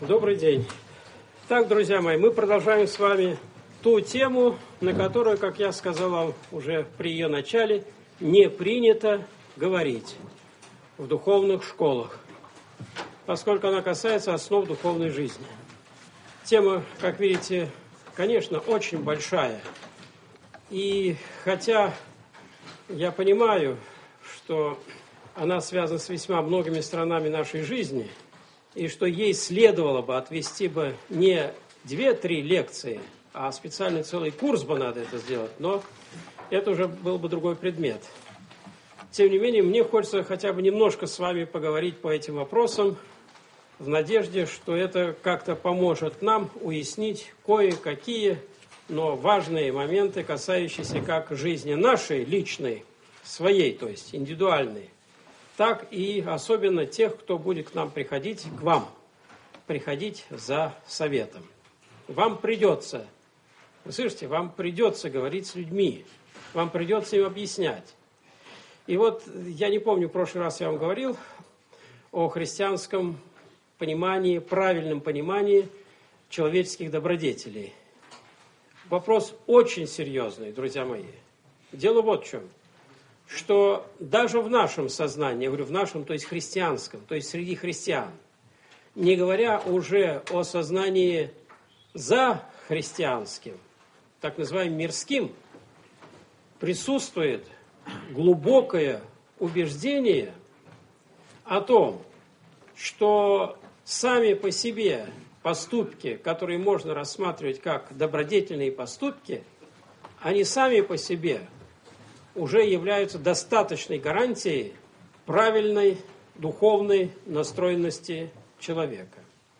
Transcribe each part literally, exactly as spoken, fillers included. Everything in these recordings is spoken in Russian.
Добрый день. Так, друзья мои, мы продолжаем с вами ту тему, на которую, как я сказал вам уже при ее начале, не принято говорить в духовных школах, поскольку она касается основ духовной жизни. Тема, как видите, конечно, очень большая. И хотя я понимаю, что она связана с весьма многими сторонами нашей жизни, и что ей следовало бы отвести бы не две-три лекции, а специальный целый курс бы надо это сделать, но это уже был бы другой предмет. Тем не менее, мне хочется хотя бы немножко с вами поговорить по этим вопросам, в надежде, что это как-то поможет нам уяснить кое-какие, но важные моменты, касающиеся как жизни нашей, личной, своей, то есть индивидуальной, так и особенно тех, кто будет к нам приходить, к вам, приходить за советом. Вам придется, вы слышите, вам придется говорить с людьми, вам придется им объяснять. И вот, я не помню, в прошлый раз я вам говорил о христианском понимании, правильном понимании человеческих добродетелей. Вопрос очень серьезный, друзья мои. Дело вот в чем. Что даже в нашем сознании, я говорю в нашем, то есть христианском, то есть среди христиан, не говоря уже о сознании за христианским, так называемым мирским, присутствует глубокое убеждение о том, что сами по себе поступки, которые можно рассматривать как добродетельные поступки, они сами по себе уже являются достаточной гарантией правильной духовной настроенности человека.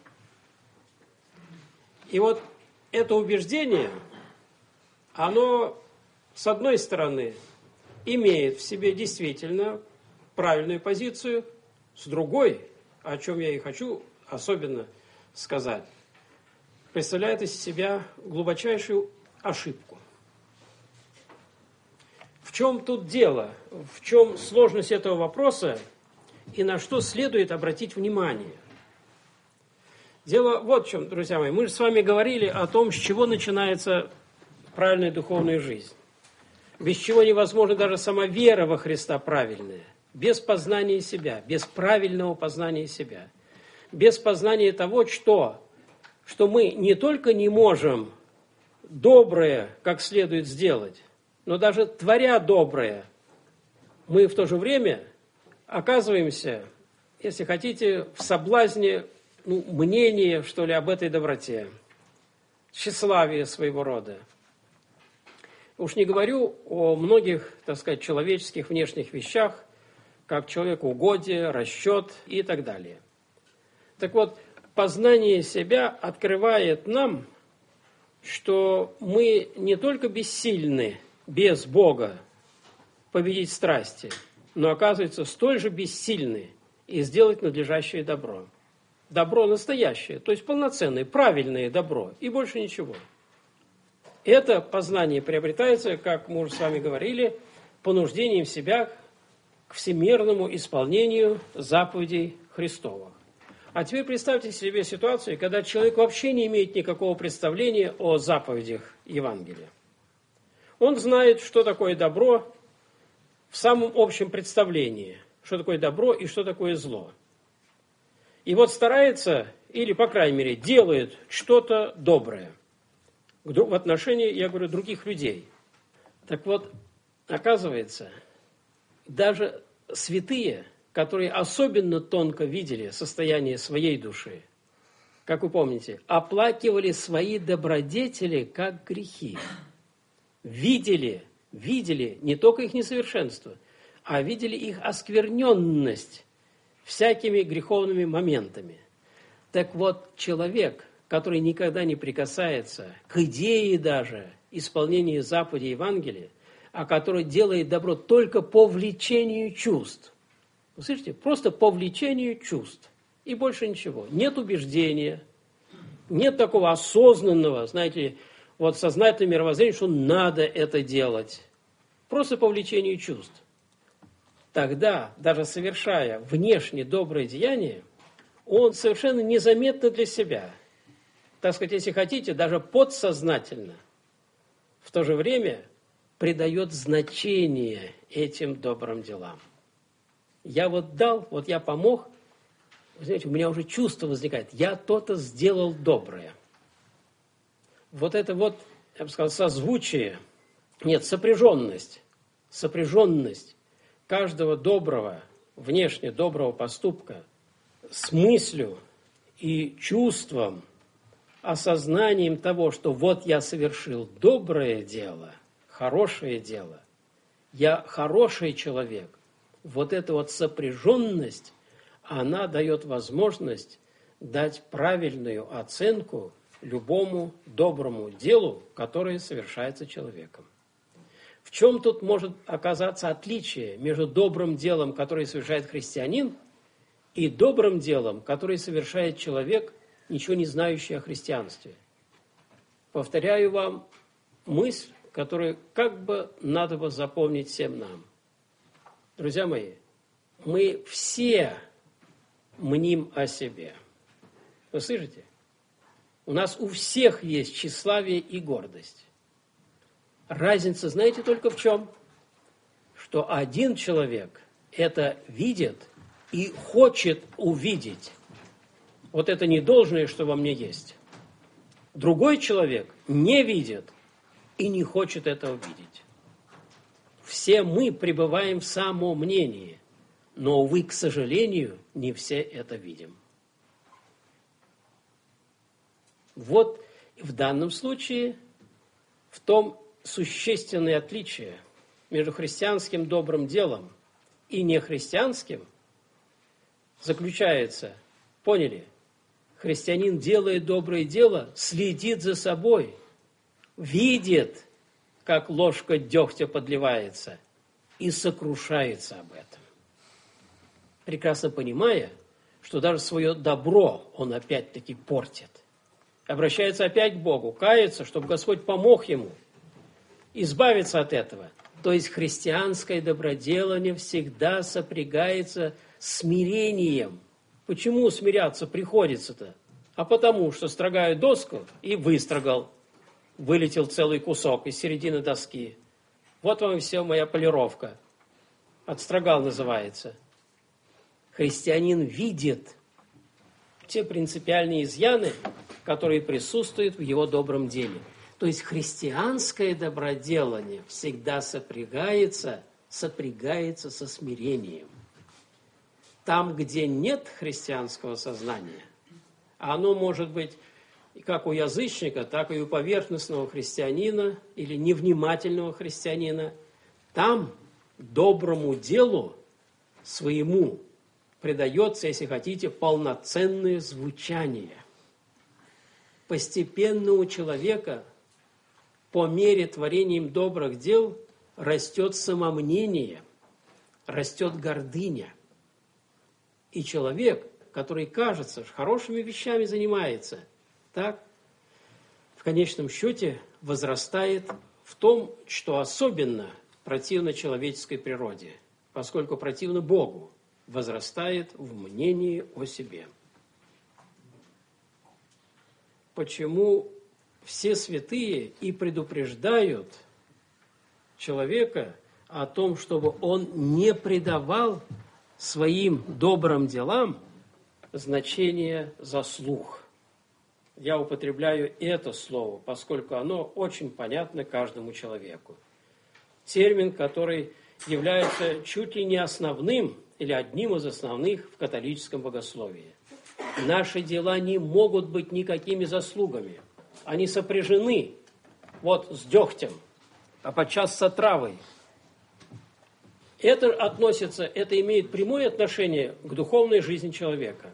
И вот это убеждение, оно, с одной стороны, имеет в себе действительно правильную позицию, с другой, о чем я и хочу особенно сказать, представляет из себя глубочайшую ошибку. В чем тут дело? В чем сложность этого вопроса и на что следует обратить внимание? Дело вот в чем, друзья мои. Мы же с вами говорили о том, с чего начинается правильная духовная жизнь. Без чего невозможна даже сама вера во Христа правильная. Без познания себя, без правильного познания себя. Без познания того, что, что мы не только не можем доброе как следует сделать, но даже творя доброе, мы в то же время оказываемся, если хотите, в соблазне ну, мнения, что ли, об этой доброте, тщеславие своего рода. Уж не говорю о многих, так сказать, человеческих внешних вещах, как человекоугодие, расчет и так далее. Так вот, познание себя открывает нам, что мы не только бессильны без Бога победить страсти, но оказывается столь же бессильны и сделать надлежащее добро. Добро настоящее, то есть полноценное, правильное добро, и больше ничего. Это познание приобретается, как мы уже с вами говорили, понуждением себя к всемирному исполнению заповедей Христовых. А теперь представьте себе ситуацию, когда человек вообще не имеет никакого представления о заповедях Евангелия. Он знает, что такое добро в самом общем представлении, что такое добро и что такое зло. И вот старается, или, по крайней мере, делает что-то доброе в отношении, я говорю, других людей. Так вот, оказывается, даже святые, которые особенно тонко видели состояние своей души, как вы помните, оплакивали свои добродетели как грехи. Видели, видели не только их несовершенство, а видели их оскверненность всякими греховными моментами. Так вот, человек, который никогда не прикасается к идее даже исполнения заповедей Евангелия, а который делает добро только по влечению чувств. Вы слышите? Просто по влечению чувств. И больше ничего. Нет убеждения, нет такого осознанного, знаете, вот сознательного мировоззрения, что надо это делать. Просто по влечению чувств. Тогда, даже совершая внешне доброе деяние, он совершенно незаметно для себя, так сказать, если хотите, даже подсознательно, в то же время придает значение этим добрым делам. Я вот дал, вот я помог, вы знаете, у меня уже чувство возникает, я то-то сделал доброе. Вот это вот, я бы сказал, созвучие, нет, сопряженность, сопряженность каждого доброго, внешне доброго поступка с мыслью и чувством, осознанием того, что вот я совершил доброе дело, хорошее дело, я хороший человек, вот эта вот сопряженность, она дает возможность дать правильную оценку любому доброму делу, которое совершается человеком. В чем тут может оказаться отличие между добрым делом, которое совершает христианин, и добрым делом, которое совершает человек, ничего не знающий о христианстве? Повторяю вам мысль, которую как бы надо бы запомнить всем нам. Друзья мои, мы все мним о себе. Вы слышите? У нас у всех есть тщеславие и гордость. Разница, знаете, только в чем? Что один человек это видит и хочет увидеть. Вот это недолжное, что во мне есть. Другой человек не видит и не хочет этого видеть. Все мы пребываем в самомнении, но, увы, к сожалению, не все это видим. Вот в данном случае в том существенное отличие между христианским добрым делом и нехристианским заключается, поняли, христианин делает доброе дело, следит за собой, видит, как ложка дегтя подливается, и сокрушается об этом, прекрасно понимая, что даже свое добро он опять-таки портит. Обращается опять к Богу, кается, чтобы Господь помог ему избавиться от этого. То есть христианское доброделание всегда сопрягается с смирением. Почему смиряться приходится-то? А потому, что строгаю доску и выстрогал. Вылетел целый кусок из середины доски. Вот вам и все моя полировка. Отстрогал называется. Христианин видит те принципиальные изъяны, которые присутствуют в его добром деле. То есть христианское доброделание всегда сопрягается, сопрягается со смирением. Там, где нет христианского сознания, а оно может быть и как у язычника, так и у поверхностного христианина или невнимательного христианина, там доброму делу своему придается, если хотите, полноценное звучание. Постепенно у человека по мере творения им добрых дел растет самомнение, растет гордыня. И человек, который, кажется, хорошими вещами занимается, так, в конечном счете возрастает в том, что особенно противно человеческой природе, поскольку противно Богу, возрастает в мнении о себе. Почему все святые и предупреждают человека о том, чтобы он не придавал своим добрым делам значения заслуг. Я употребляю это слово, поскольку оно очень понятно каждому человеку. Термин, который является чуть ли не основным или одним из основных в католическом богословии. Наши дела не могут быть никакими заслугами. Они сопряжены вот с дегтем, а подчас с отравой. Это относится, это имеет прямое отношение к духовной жизни человека.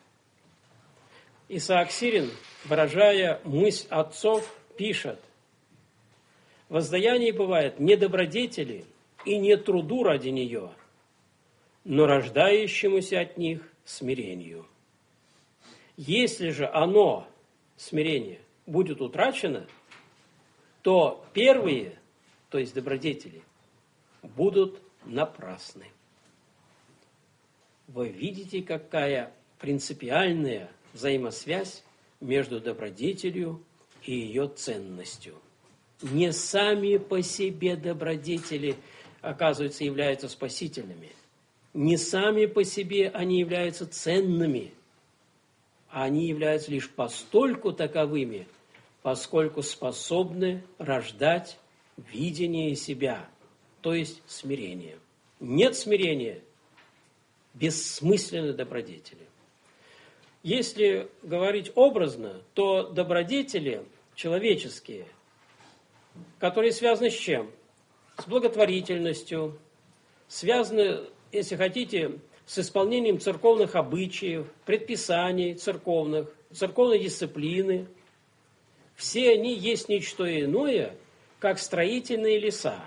Исаак Сирин, выражая мысль отцов, пишет: «Воздаяние бывает не добродетели и не труду ради нее, но рождающемуся от них смирению. Если же оно, смирение, будет утрачено, то первые, то есть добродетели, будут напрасны». Вы видите, какая принципиальная взаимосвязь между добродетелью и ее ценностью. Не сами по себе добродетели, оказывается, являются спасительными. Не сами по себе они являются ценными, а они являются лишь постольку таковыми, поскольку способны рождать видение себя, то есть смирение. Нет смирения, бессмысленны добродетели. Если говорить образно, то добродетели человеческие, которые связаны с чем? С благотворительностью, связаны, если хотите, с исполнением церковных обычаев, предписаний церковных, церковной дисциплины. Все они есть не что иное, как строительные леса.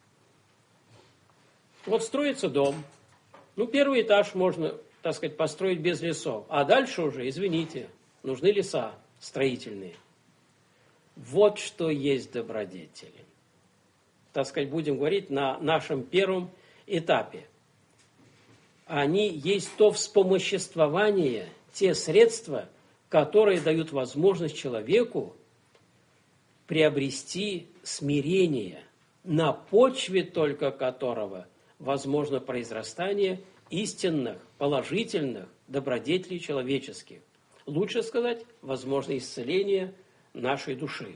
Вот строится дом. Ну, первый этаж можно, так сказать, построить без лесов. А дальше уже, извините, нужны леса строительные. Вот что есть добродетели. Так сказать, будем говорить на нашем первом этапе. Они есть то вспомоществование, те средства, которые дают возможность человеку приобрести смирение, на почве только которого возможно произрастание истинных, положительных добродетелей человеческих. Лучше сказать, возможно исцеление нашей души.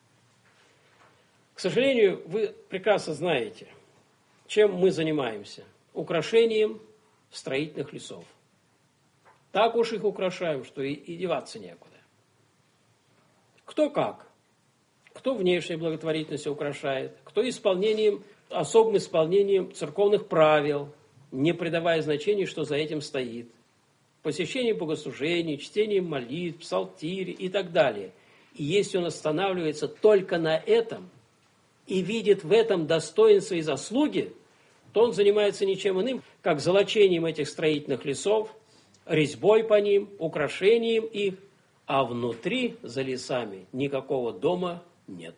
К сожалению, вы прекрасно знаете, чем мы занимаемся. Украшением строительных лесов. Так уж их украшаем, что и, и деваться некуда. Кто как? Кто внешней благотворительностью украшает, кто исполнением, особым исполнением церковных правил, не придавая значения, что за этим стоит. Посещение богослужений, чтение молитв, псалтирь и так далее. И если он останавливается только на этом и видит в этом достоинство и заслуги, то он занимается ничем иным, как золочением этих строительных лесов, резьбой по ним, украшением их, а внутри, за лесами, никакого дома нет.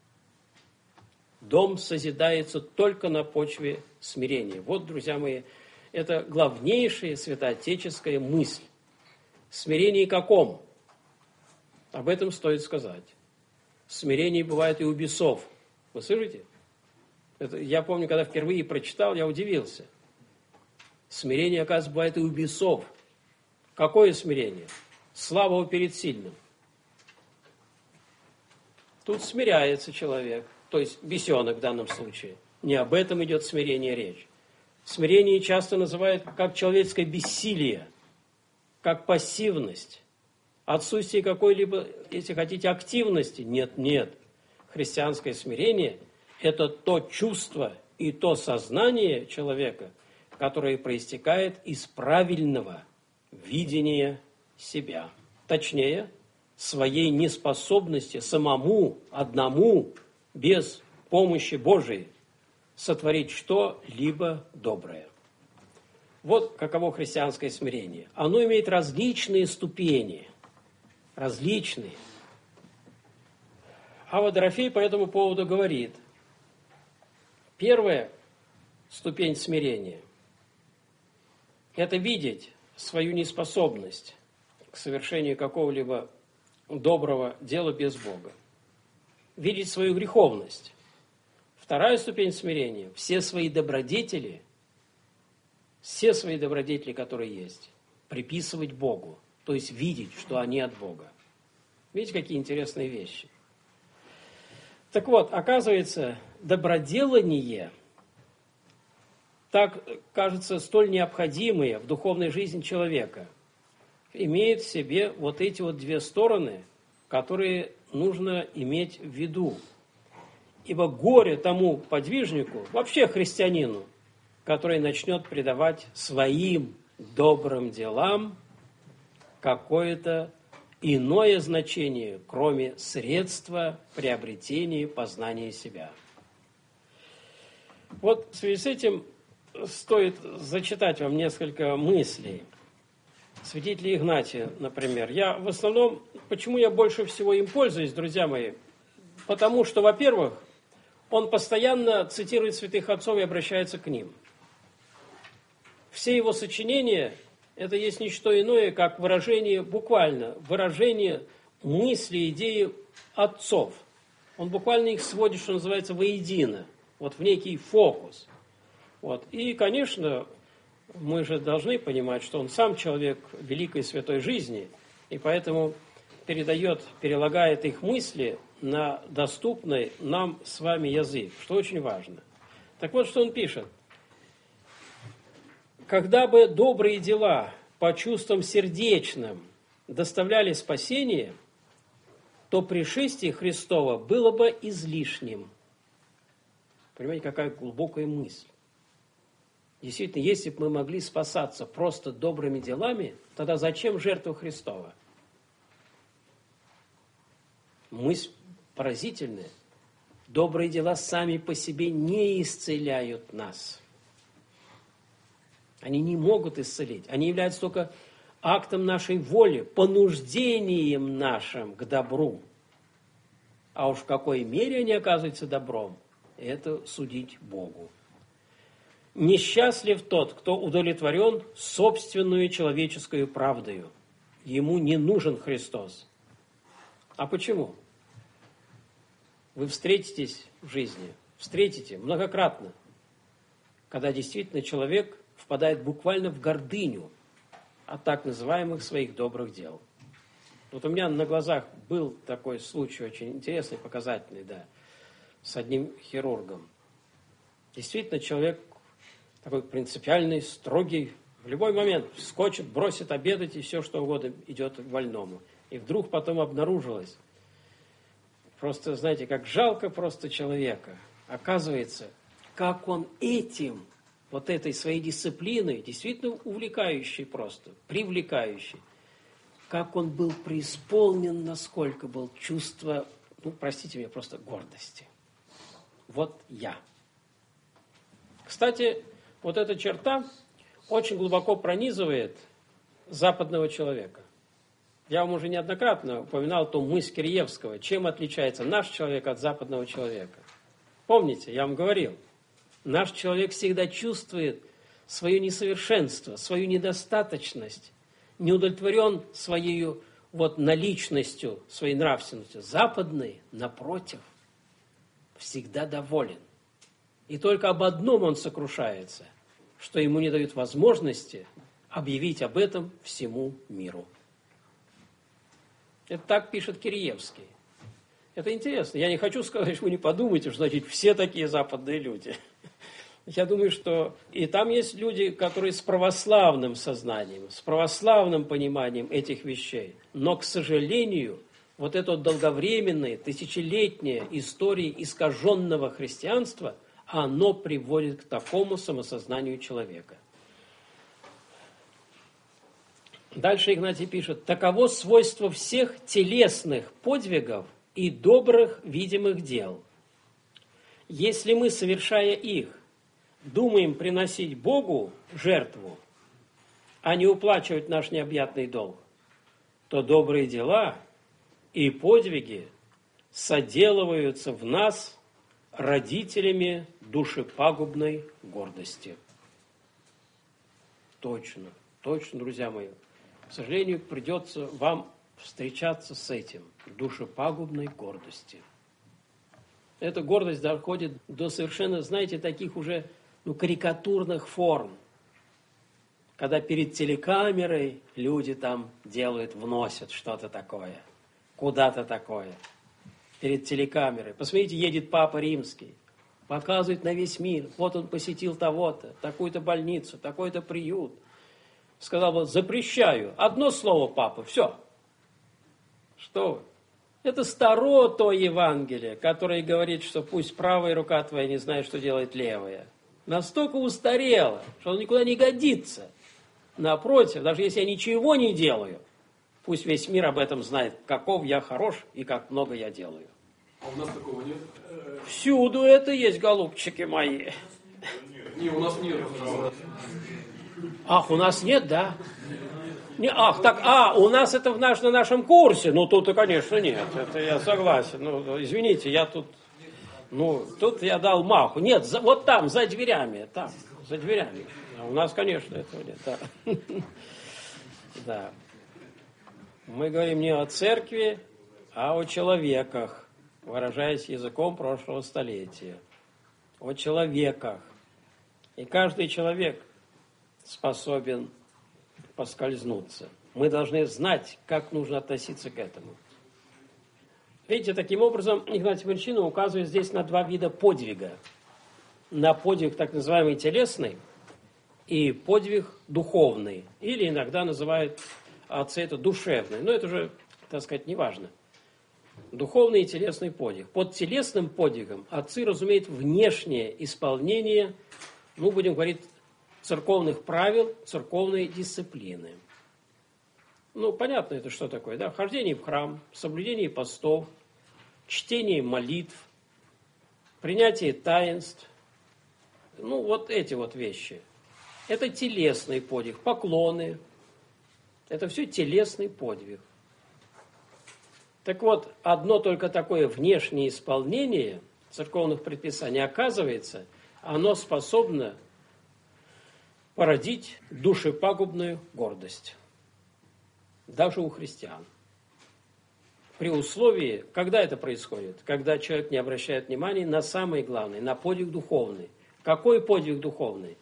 Дом созидается только на почве смирения. Вот, друзья мои, это главнейшая святоотеческая мысль. Смирение каком? Об этом стоит сказать. Смирение бывает и у бесов. Вы слышите? Это, я помню, когда впервые прочитал, я удивился. Смирение, оказывается, бывает и у бесов. Какое смирение? Слабого перед сильным. Тут смиряется человек, то есть бесенок в данном случае. Не об этом идет смирение речь. Смирение часто называют как человеческое бессилие, как пассивность, отсутствие какой-либо, если хотите, активности. Нет, нет. Христианское смирение – это то чувство и то сознание человека, которое проистекает из правильного видения себя. Точнее, своей неспособности самому, одному, без помощи Божией, сотворить что-либо доброе. Вот каково христианское смирение. Оно имеет различные ступени, различные. Авва Дорофей по этому поводу говорит, первая ступень смирения – это видеть свою неспособность к совершению какого-либо доброго дела без Бога. Видеть свою греховность. Вторая ступень смирения – все свои добродетели, все свои добродетели, которые есть, приписывать Богу, то есть видеть, что они от Бога. Видите, какие интересные вещи. Так вот, оказывается, доброделание, так кажется, столь необходимое в духовной жизни человека, имеет в себе вот эти вот две стороны, которые нужно иметь в виду. Ибо горе тому подвижнику, вообще христианину, который начнет придавать своим добрым делам какое-то иное значение, кроме средства приобретения познания себя. Вот в связи с этим стоит зачитать вам несколько мыслей. Святителя Игнатия, например. Я в основном, почему я больше всего им пользуюсь, друзья мои? Потому что, во-первых, он постоянно цитирует святых отцов и обращается к ним. Все его сочинения это есть не что иное, как выражение, буквально, выражение мысли, идеи отцов. Он буквально их сводит, что называется, воедино, вот в некий фокус. Вот. И, конечно, мы же должны понимать, что он сам человек великой святой жизни, и поэтому передает, перелагает их мысли на доступный нам с вами язык, что очень важно. Так вот, что он пишет. Когда бы добрые дела по чувствам сердечным доставляли спасение, то пришествие Христово было бы излишним. Понимаете, какая глубокая мысль. Действительно, если бы мы могли спасаться просто добрыми делами, тогда зачем жертва Христова? Мысль поразительная. Добрые дела сами по себе не исцеляют нас. Они не могут исцелить. Они являются только актом нашей воли, понуждением нашим к добру. А уж в какой мере они оказываются добром, это судить Богу. Несчастлив тот, кто удовлетворен собственную человеческую правдою. Ему не нужен Христос. А почему? Вы встретитесь в жизни, встретите многократно, когда действительно человек впадает буквально в гордыню от так называемых своих добрых дел. Вот у меня на глазах был такой случай очень интересный, показательный, да, с одним хирургом. Действительно, человек такой принципиальный, строгий, в любой момент вскочит, бросит обедать и все, что угодно идет к больному. И вдруг потом обнаружилось, просто, знаете, как жалко просто человека. Оказывается, как он этим, вот этой своей дисциплиной, действительно увлекающей просто, привлекающей, как он был преисполнен, насколько был чувство, ну, простите меня, просто гордости. Вот я. Кстати, вот эта черта очень глубоко пронизывает западного человека. Я вам уже неоднократно упоминал ту мысль Киреевского, чем отличается наш человек от западного человека. Помните, я вам говорил, наш человек всегда чувствует свое несовершенство, свою недостаточность, не удовлетворен своей вот наличностью, своей нравственностью. Западный, напротив, всегда доволен. И только об одном он сокрушается, что ему не дают возможности объявить об этом всему миру. Это так пишет Киреевский. Это интересно. Я не хочу сказать, что вы не подумайте, что значит все такие западные люди. Я думаю, что и там есть люди, которые с православным сознанием, с православным пониманием этих вещей. Но, к сожалению, вот эта долговременная, тысячелетняя история искаженного христианства, оно приводит к такому самосознанию человека. Дальше Игнатий пишет: «Таково свойство всех телесных подвигов и добрых видимых дел. Если мы, совершая их, думаем приносить Богу жертву, а не уплачивать наш необъятный долг, то добрые дела и подвиги соделываются в нас родителями душепагубной гордости». Точно, точно, друзья мои. К сожалению, придется вам встречаться с этим, душепагубной гордости. Эта гордость доходит до совершенно, знаете, таких уже ну, карикатурных форм, когда перед телекамерой люди там делают, вносят что-то такое, куда-то такое, перед телекамерой. Посмотрите, едет Папа Римский, показывает на весь мир, вот он посетил того-то, такую-то больницу, такой-то приют. Сказал бы: запрещаю. Одно слово, папа, все. Что вы? Это старо то Евангелие, которое говорит, что пусть правая рука твоя не знает, что делает левая. Настолько устарело, что оно никуда не годится. Напротив, даже если я ничего не делаю, пусть весь мир об этом знает, каков я хорош и как много я делаю. А у нас такого нет? Всюду это есть, голубчики мои. Не, у нас нет. Ах, у нас нет, да? Не, ах, так, а, у нас это в наш, на нашем курсе. Ну, тут-то, конечно, нет. Это я согласен. Ну, извините, я тут, ну, тут я дал маху. Нет, за, вот там, за дверями, там, за дверями. А у нас, конечно, этого нет, да. Да. Мы говорим не о церкви, а о человеках, выражаясь языком прошлого столетия. О человеках. И каждый человек способен поскользнуться. Мы должны знать, как нужно относиться к этому. Видите, таким образом Игнатий Бринчанин указывает здесь на два вида подвига. На подвиг так называемый телесный и подвиг духовный. Или иногда называют отцы это душевный. Но это уже, так сказать, не важно. Духовный и телесный подвиг. Под телесным подвигом отцы разумеют внешнее исполнение, ну, будем говорить, церковных правил, церковной дисциплины. Ну, понятно это что такое, да? Хождение в храм, соблюдение постов, чтение молитв, принятие таинств. Ну, вот эти вот вещи. Это телесный подвиг, поклоны. Это все телесный подвиг. Так вот, одно только такое внешнее исполнение церковных предписаний, оказывается, оно способно породить душепагубную гордость. Даже у христиан. При условии, когда это происходит? Когда человек не обращает внимания на самое главное, на подвиг духовный. Какой подвиг духовный?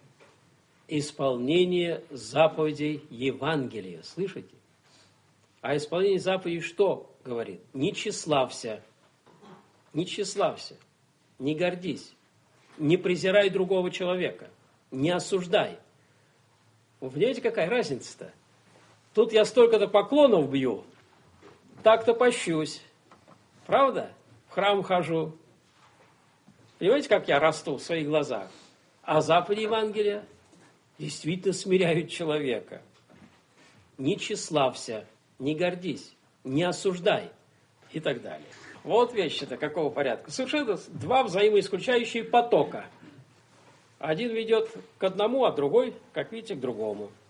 Исполнение заповедей Евангелия. Слышите? А исполнение заповедей что говорит? Не тщеславься. Не тщеславься. Не гордись. Не презирай другого человека. Не осуждай. Вы понимаете, какая разница-то? Тут я столько-то поклонов бью, так-то пощусь. Правда? В храм хожу. Понимаете, как я расту в своих глазах? А заповеди Евангелия действительно смиряют человека. Не тщеславься, не гордись, не осуждай и так далее. Вот вещи-то какого порядка. Совершенно два взаимоисключающие потока. Один ведет к одному, а другой, как видите, к другому.